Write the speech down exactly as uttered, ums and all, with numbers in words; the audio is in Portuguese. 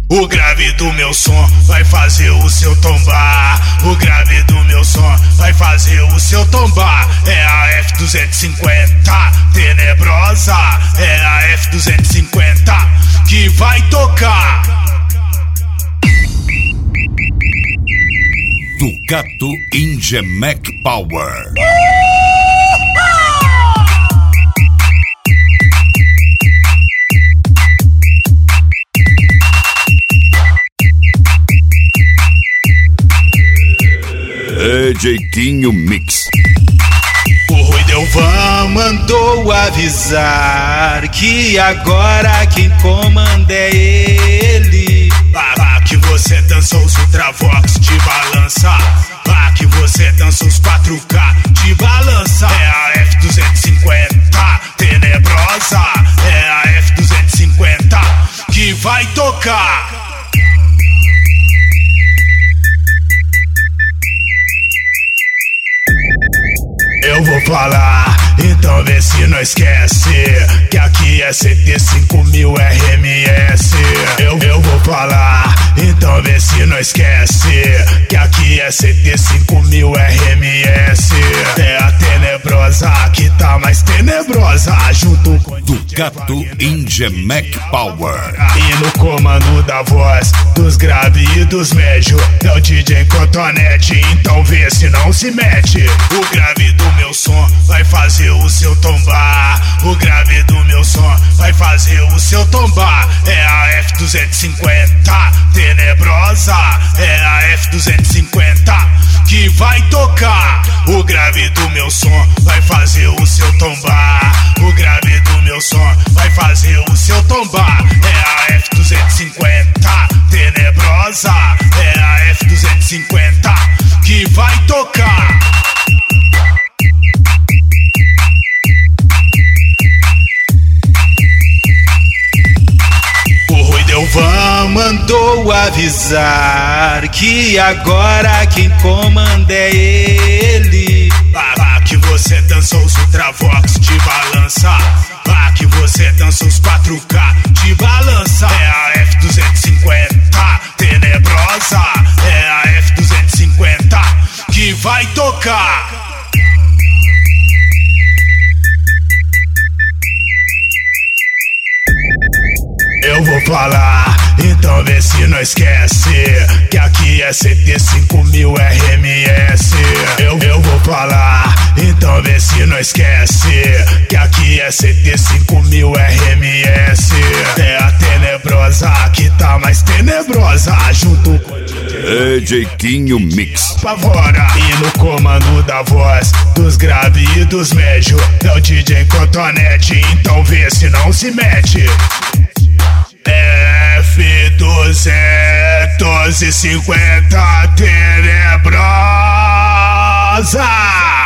O grave do meu som vai fazer o seu tombar. O grave do meu som vai fazer o seu tombar. É a F duzentos e cinquenta tenebrosa. É a F duzentos e cinquenta que vai tocar. Ducato Inge Mac Power. Jeitinho Mix. O Rui Delvan mandou avisar que agora quem comanda é ele. Ah, que você dançou os Ultravox de balança. Ah, que você dançou os quatro K de balança. É a F duzentos e cinquenta tenebrosa. É a F duzentos e cinquenta que vai tocar. Eu vou falar, então vê se não esquece que aqui é C T cinco mil R M S. Eu, eu vou falar, então vê se não esquece que aqui é C T cinco mil R M S. É a tenebrosa que tá mais tenebrosa, junto com Ducato Inge Mac Power. E no comando da voz dos graves e dos médios é o D J Cotonete, então vê se não se mete. O grave do meu som vai fazer o seu tombar. O grave do meu som vai fazer o seu tombar. É a F duzentos e cinquenta tenebrosa. É a F duzentos e cinquenta que vai tocar. O grave do meu som vai fazer o seu tombar. O grave do meu som vai fazer o seu tombar. É a F duzentos e cinquenta tenebrosa. É a F duzentos e cinquenta que vai tocar. Delvan mandou avisar que agora quem comanda é ele. Ah, que você dançou os Ultravox de balança. Ah, que você dançou os quatro K de balança. É a F duzentos e cinquenta tenebrosa. É a F duzentos e cinquenta que vai tocar. Eu vou falar, então vê se não esquece que aqui é C T cinco mil R M S. Eu, eu vou falar, então vê se não esquece que aqui é C T cinco mil R M S. É a tenebrosa que tá mais tenebrosa, junto com é Jeitinho Mix. Pavora. E no comando da voz dos graves e dos médios é o D J Cotonete, então vê se não se mete. F duzentos e cinquenta tenebrosa.